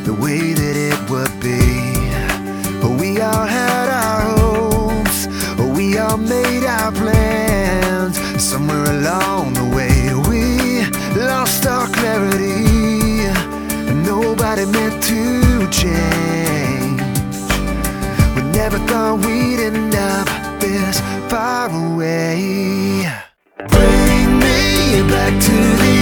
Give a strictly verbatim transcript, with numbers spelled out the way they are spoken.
the way that it would be. But we all had our hopes, we all made our plans. Somewhere along the way we lost our clarity, and nobody meant to change. We never thought we'd end up this far away. Bring me back to the